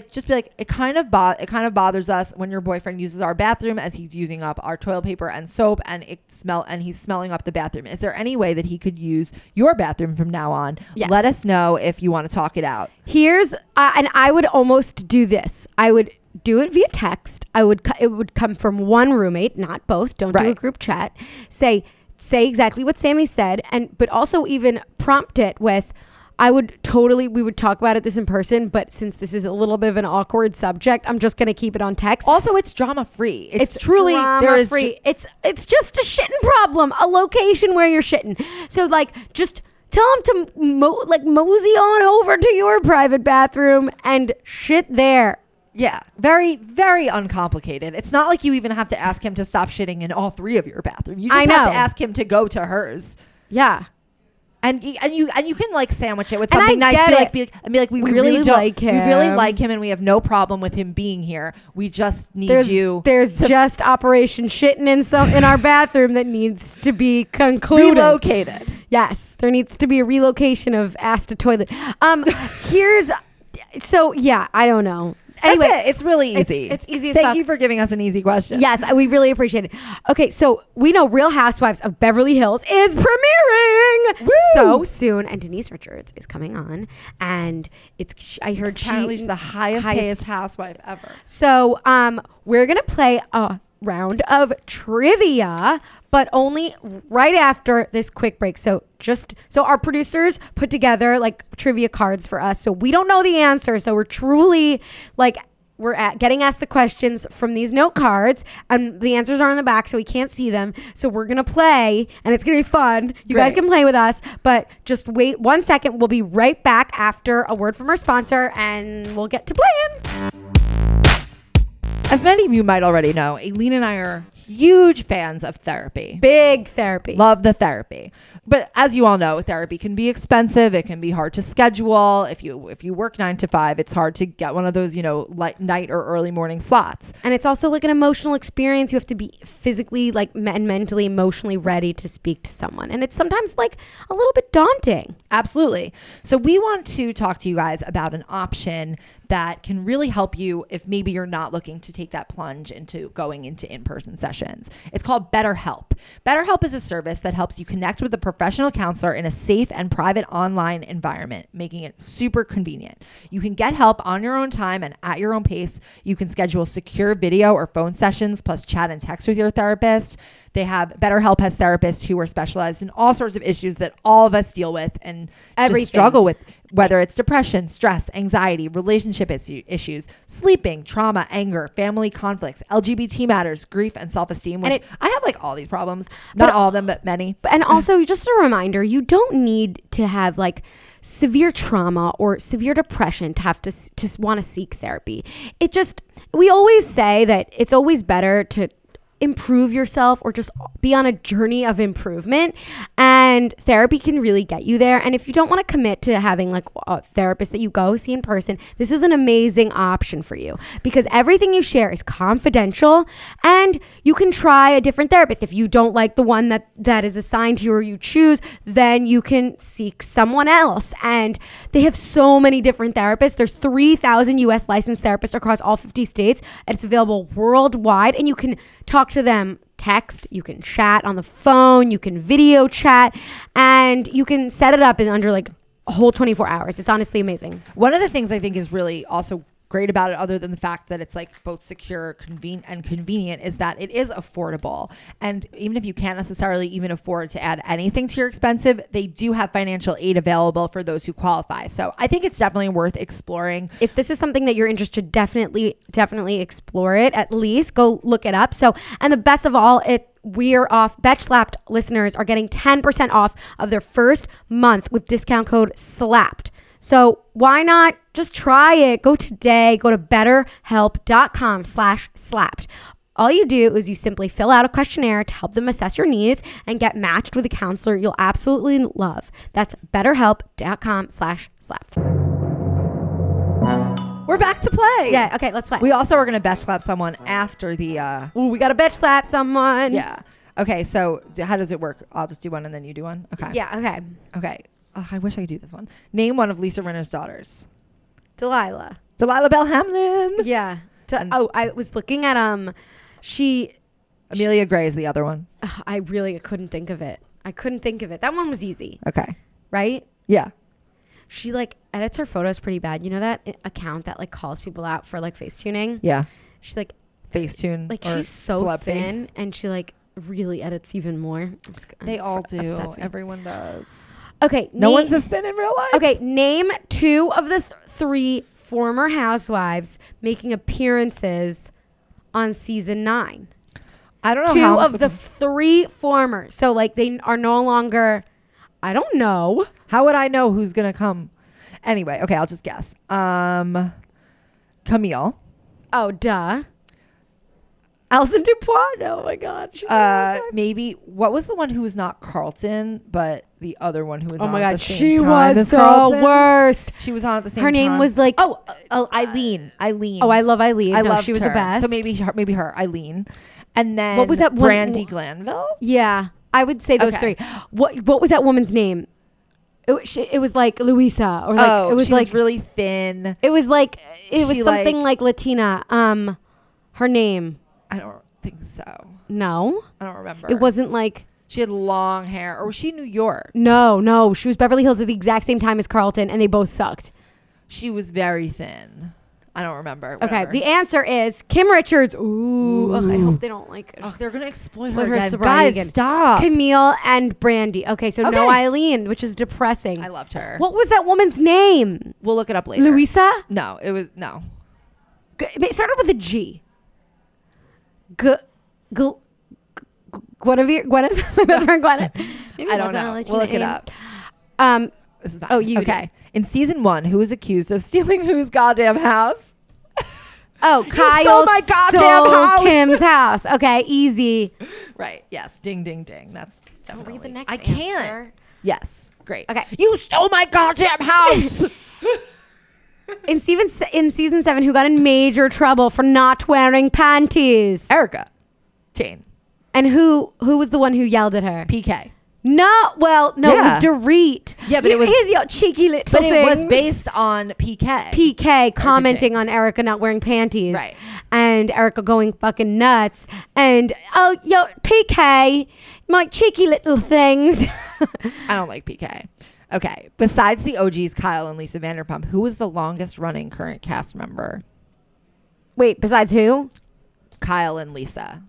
it kind of bothers us when your boyfriend uses our bathroom as he's using up our toilet paper and soap, and he's smelling up the bathroom. Is there any way that he could use your bathroom from now on? Yes. Let us know if you want to talk it out. And I would almost do this. I would do it via text. It would come from one roommate, not both. Don't do a group chat. Say exactly what Sammy said, but also even prompt it with, we would talk about this in person, but since this is a little bit of an awkward subject, I'm just going to keep it on text. Also, it's drama free. It's truly drama free. It's just a shitting problem, a location where you're shitting. So like, just tell him to mosey on over to your private bathroom and shit there. Yeah, very, very uncomplicated. It's not like you even have to ask him to stop shitting in all three of your bathrooms. You just have to ask him to go to hers. Yeah. And you can like sandwich it with something nice. Be like, we really like him. We really like him, and we have no problem with him being here. We just need There's just Operation Shitting in our bathroom that needs to be concluded. Relocated. Yes, there needs to be a relocation of ass to toilet. I don't know. Anyway, that's it. It's really easy. It's easy as fuck. Thank you for giving us an easy question. Yes, we really appreciate it. Okay, so we know Real Housewives of Beverly Hills is premiering so soon, and Denise Richards is coming on, and I heard she's the highest housewife ever. So we're gonna play a round of trivia, but only right after this quick break. So our producers put together like trivia cards for us, so we don't know the answer. So we're truly getting asked the questions from these note cards, and the answers are on the back, so we can't see them. So we're gonna play, and it's gonna be fun. You guys can play with us, but just wait 1 second. We'll be right back after a word from our sponsor, and we'll get to playing. As many of you might already know, Aileen and I are huge fans of therapy. Big therapy. Love the therapy. But as you all know, therapy can be expensive. It can be hard to schedule. If you work 9 to 5, it's hard to get one of those, night or early morning slots. And it's also like an emotional experience. You have to be physically and mentally, emotionally ready to speak to someone. And it's sometimes like a little bit daunting. Absolutely. So we want to talk to you guys about an option that can really help you if maybe you're not looking to take that plunge into going into in-person sessions. It's called BetterHelp. BetterHelp is a service that helps you connect with a professional counselor in a safe and private online environment, making it super convenient. You can get help on your own time and at your own pace. You can schedule secure video or phone sessions, plus chat and text with your therapist. BetterHelp has therapists who are specialized in all sorts of issues that all of us deal with and just struggle with, whether it's depression, stress, anxiety, relationship issues, sleeping, trauma, anger, family conflicts, LGBT matters, grief, and self-esteem, which I have like all these problems, not all of them, but many. And also just a reminder, you don't need to have like severe trauma or severe depression to have to want to seek therapy. We always say that it's always better to improve yourself or just be on a journey of improvement, and therapy can really get you there. And if you don't want to commit to having like a therapist that you go see in person, this is an amazing option for you because everything you share is confidential, and you can try a different therapist. If you don't like the one that is assigned to you or you choose, then you can seek someone else. And they have so many different therapists. There's 3,000 US licensed therapists across all 50 states, and it's available worldwide, and you can talk to them text, you can chat on the phone, you can video chat, and you can set it up in under like a whole 24 hours. It's honestly amazing. One of the things I think is really also great about it, other than the fact that it's like both secure, convenient, is that it is affordable. And even if you can't necessarily even afford to add anything to your expensive, they do have financial aid available for those who qualify. So I think it's definitely worth exploring. If this is something that you're interested, definitely explore it. At least go look it up. So, and the best of all, we're off. Betch Slapped listeners are getting 10% off of their first month with discount code SLAPPED. So why not just try it? Go today. Go to betterhelp.com/slapped. All you do is you simply fill out a questionnaire to help them assess your needs and get matched with a counselor you'll absolutely love. That's betterhelp.com/slapped. We're back to play. Yeah. Okay. Let's play. We also are going to betch slap someone after the. Ooh, we got to betch slap someone. Yeah. Okay. So how does it work? I'll just do one and then you do one. Okay. Yeah. Okay. Okay. Oh, I wish I could do this one. Name one of Lisa Rinna's daughters. Delilah Bell Hamlin. Yeah. I was looking at Amelia Gray is the other one. I couldn't think of it. That one was easy. Okay. Right? Yeah. She like edits her photos pretty bad. You know that account that like calls people out for like face tuning? Yeah. She like Facetune. Like she's so thin and she like really edits even more. They all do. Upsets me. Everyone does. Okay. No one's as thin in real life. Okay. Name two of the three former housewives making appearances on season 9. I don't know. Two of the three former. So like they are no longer. I don't know. How would I know who's gonna come? Anyway, okay, I'll just guess. Camille. Oh, duh. Alison Dupois. Oh my God. She's maybe what was the one who was not Carlton, but the other one who was? Oh on my at God, the same she time was as the Carlton? worst. She was on at the same time. Her name was like Eileen. Oh, I love Eileen. I no, loved she was her. the best. So maybe her, Eileen, and then what was that? Brandy Glanville. Yeah, I would say those three. What was that woman's name? It was like Luisa or like it was she like was really thin. It was like it was She, something like Latina. Her name. I don't think so. No, I don't remember. it wasn't like. She had long hair, or was she New York? No, she was Beverly Hills at the exact same time as Carlton, and they both sucked. She was very thin. I don't remember. Okay, Whatever. the answer is Kim Richards. Ooh. Ugh, I hope they don't like. Oh, they're gonna exploit Let her her again. sobriety Guys, again. stop. Camille and Brandy. Okay, so no Okay. Eileen, which is depressing. I loved her. What was that woman's name? We'll look it up later. Luisa? No, it was no. It started with a G. Guinevere? My best friend Gwyneth. Maybe I it don't wasn't a know. Latina We'll look it name. up. This is fine. Oh, you okay? In season 1, who was accused of stealing whose goddamn house? Oh, Kyle stole my goddamn stole house. Kim's house. Okay, easy. Right. Yes. Ding, ding, ding. That's Don't definitely. read the next I can't. answer. Yes. Great. Okay. You stole my goddamn house. In season 7, who got in major trouble for not wearing panties? Erica. Jane. And who was the one who yelled at her? PK. No, Yeah. it was Dorit. Yeah, but it was- Here's your cheeky little But it was things. based on PK. PK commenting on Erica not wearing panties. Right. And Erica going fucking nuts. And, oh, yo, PK, my cheeky little things. I don't like PK. Okay. Besides the OGs, Kyle and Lisa Vanderpump, who was the longest running current cast member? Wait, besides who? Kyle and Lisa.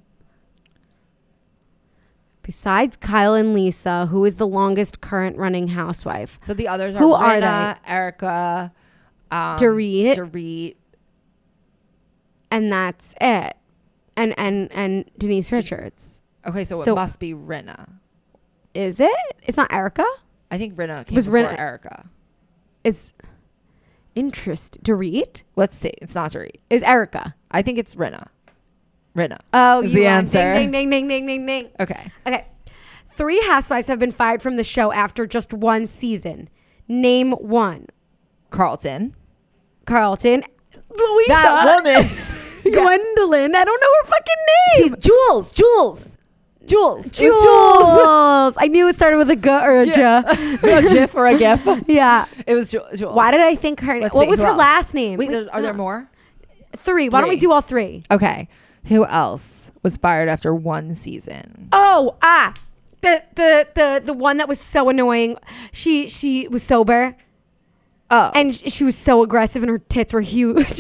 Besides Kyle and Lisa, who is the longest current running housewife? So the others are Who are Rinna, Erica, Dorit. And that's it. And Denise Richards. Okay, so So- it must be Rinna. Is it? It's not Erica? I think Rinna came Was before Rinna- Erica. It's Dorit Let's see. It's not Dorit. is Erica. I think it's Rinna. Rinna. Oh, is you the won. answer. Ding, ding, ding, ding, ding, ding, ding. Okay. Okay. 3 housewives have been fired from the show after just 1 season. Name one. Carlton. Carlton. Louisa. That woman. Gwendolyn. I don't know her fucking name. Jules. Jules. Jules. I knew it started with a G or a J. A GIF or a GIF. Yeah. It was Jules. Why did I think her? Let's What see, was who her else? last name? Wait, are there more? 3. Why don't we 3. do all 3? Okay. Who else was fired after 1 season? Oh, the one that was so annoying. She was sober. Oh. And she was so aggressive and her tits were huge.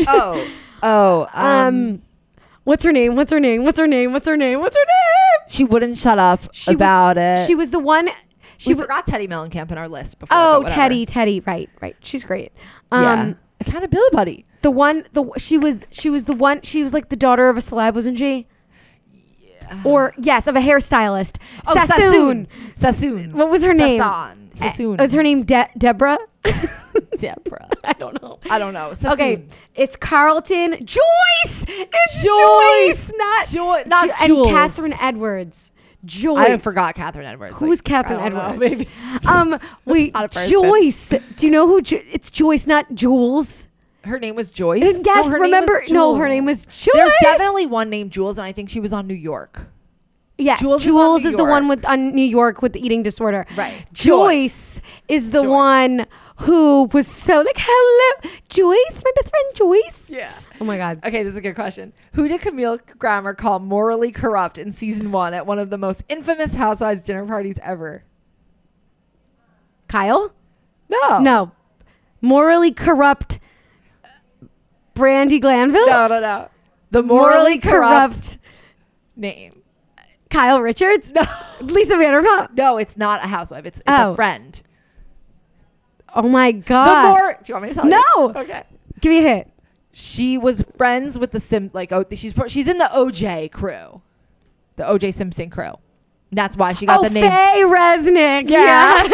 What's her name? She wouldn't shut up about it. She was the one. We forgot Teddy Mellencamp in our list before. Oh, but whatever. Teddy. Right. She's great. Yeah. Accountability buddy. She was the one. She was like the daughter of a celeb, wasn't she? Yeah. Or yes, of a hairstylist. Oh, Sassoon. What was her name? Sassoon. Was her name Deborah? Deborah. I don't know. Sassoon. Okay, it's Carlton. Joyce. It's Joyce, not Jules. And Catherine Edwards. Joyce. I forgot Catherine Edwards. Who's Catherine I don't know, Edwards? maybe. Wait, not a person. Joyce. Do you know who? It's Joyce, not Jules. Her name was Joyce. Yes, remember? No, her name was Joyce. There's definitely one named Jules, and I think she was on New York. Yes, Jules is the one with on New York with the eating disorder. Right. Joyce is the one who was so like, hello, Joyce, my best friend Joyce. Yeah. Oh my God. Okay, this is a good question. Who did Camille Grammer call morally corrupt in season 1 at one of the most infamous Housewives dinner parties ever? Kyle? No. No. Morally corrupt Brandy Glanville? No. The morally corrupt name. Kyle Richards? No. Lisa Vanderpump? No, it's not a housewife. It's a friend. Oh my God. Do you want me to tell you? No. Okay. Give me a hint. She was friends with the she's in the OJ crew. The OJ Simpson crew. That's why she got the name. Faye Resnick. Yeah.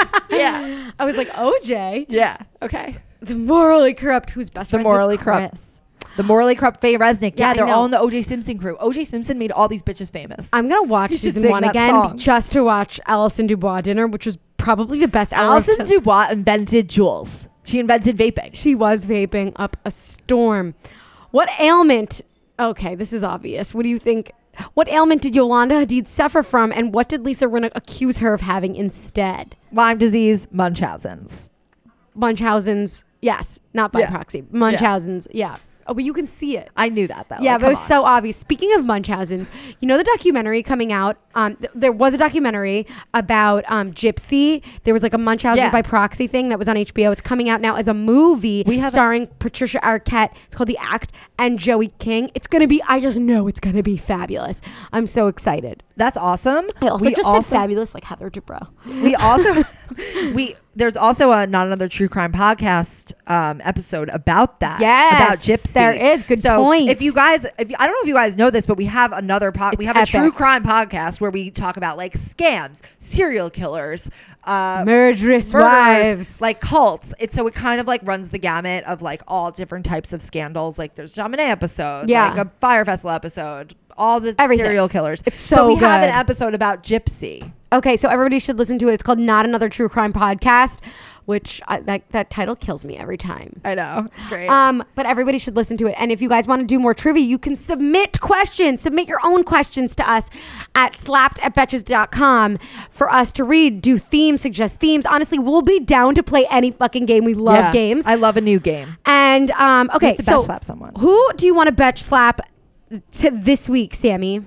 Yeah. I was like, OJ? Yeah. Okay. The morally corrupt who's best friends morally with corrupt. Chris. The morally corrupt Faye Resnick. Yeah, Yeah, they're I know. all in the OJ Simpson crew. OJ Simpson made all these bitches famous. I'm going to watch You should season sing 1 that again song. just to watch Alison Dubois dinner, which was probably the best hour of Alison Dubois invented Jules. She invented vaping. She was vaping up a storm. What ailment? Okay, this is obvious. What do you think? What ailment did Yolanda Hadid suffer from, and what did Lisa Rinna accuse her of having instead? Lyme disease, Munchausen's. Munchausen's, yes, not by Yeah. proxy. Munchausen's, yeah. Oh, but you can see it. I knew that though. Yeah, Like, but it was come on. so obvious. Speaking of Munchausen's, you know the documentary coming out? There was a documentary about Gypsy. There was like a Munchausen by proxy thing that was on HBO. It's coming out now as a movie starring Patricia Arquette. It's called The Act and Joey King. It's going to be, I just know it's going to be fabulous. I'm so excited. That's awesome. I also said fabulous like Heather Dubrow. We also there's also a Not Another True Crime podcast episode about that. Yes, about Gypsy. there is. Good point. If you guys, I don't know if you guys know this, but we have another we have epic. a true crime podcast where we talk about like scams, serial killers, Murderous wives, like cults. It kind of like runs the gamut of like all different types of scandals. Like there's JonBenet episode, like a Fire Festival episode, all the serial killers. It's so we good. have an episode about Gypsy. Okay, so everybody should listen to it. It's called Not Another True Crime Podcast, which that title kills me every time. I know. It's great. But everybody should listen to it. And if you guys want to do more trivia, you can submit questions. Submit your own questions to us at slapped@betches.com for us to read, do themes, suggest themes. Honestly, we'll be down to play any fucking game. We love games. I love a new game. And okay, to so betch slap someone. Who do you want to betch slap to this week, Sammy?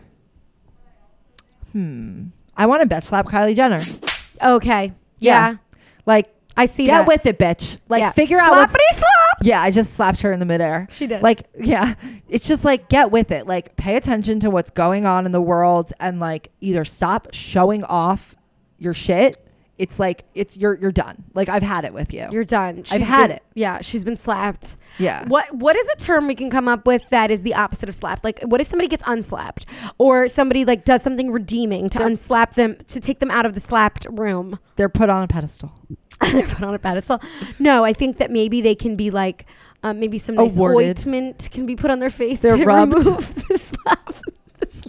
I want to betch slap Kylie Jenner. Okay. Yeah. Like, I see get that. with it, bitch. Like, Yeah. figure out what's... Slappity slap. Yeah, I just slapped her in the midair. She did. Like, yeah. It's just like, get with it. Like, pay attention to what's going on in the world and like either stop showing off your shit. It's like, you're done. Like, I've had it with you. You're done. I've had it. Yeah, she's been slapped. Yeah. What is a term we can come up with that is the opposite of slapped? Like, what if somebody gets unslapped, or somebody like does something redeeming to unslap them, to take them out of the slapped room? They're put on a pedestal. They're put on a pedestal. No, I think that maybe they can be like, maybe some nice Awarded. ointment can be put on their face They're to rubbed. remove the slap.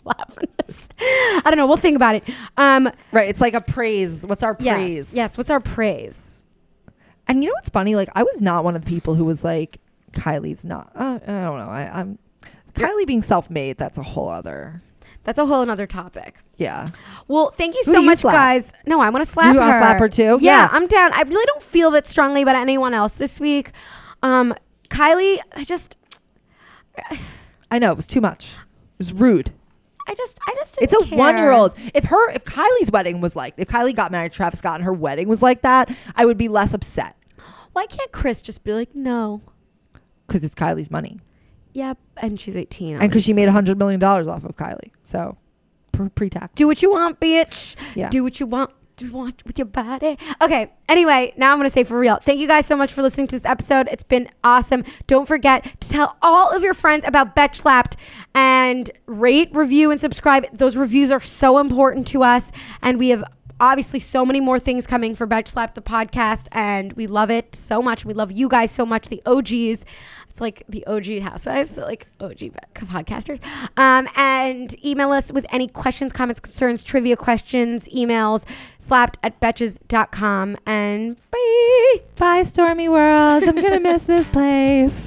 laugh at this. I don't know. We'll think about it. Right. It's like a praise. What's our praise? Yes. What's our praise? And you know what's funny? Like, I was not one of the people who was like, Kylie's not. I don't know. I'm Kylie being self-made. That's a whole other. That's a whole another topic. Yeah. Well, thank you Who so do you much, slap? guys. No, I want to slap her. You want to slap her too? Yeah, I'm down. I really don't feel that strongly about anyone else this week. Kylie, I know, it was too much. It was rude. I just didn't It's a care. 1-year-old. If Kylie's wedding was like, if Kylie got married to Travis Scott and her wedding was like that, I would be less upset. Why can't Chris just be like, no? Because it's Kylie's money. Yep, and she's 18. And because she obviously. made $100 million off of Kylie. So, pre-tax. Do what you want, bitch. Yeah. Do what you want. Do what with your body. Okay. Anyway, now I'm going to say for real. Thank you guys so much for listening to this episode. It's been awesome. Don't forget to tell all of your friends about Betch Slapped and rate, review, and subscribe. Those reviews are so important to us. And we have obviously so many more things coming for Betch Slapped, the podcast. And we love it so much. We love you guys so much. The OGs. It's like the OG housewives, like OG podcasters. And email us with any questions, comments, concerns, trivia questions, emails, slapped@betches.com. And bye. Bye, Stormy World. I'm going to miss this place.